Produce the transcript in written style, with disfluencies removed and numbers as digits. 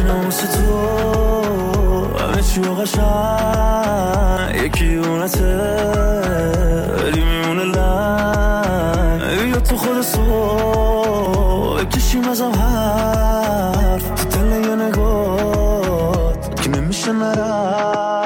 میدونم واسه تو همه چی و قشنگ یکی اونته ولی میمونه لنگ یا تو خود صبح بکشیم ازم حرف تو دل یه نگات که نمیشه نرفت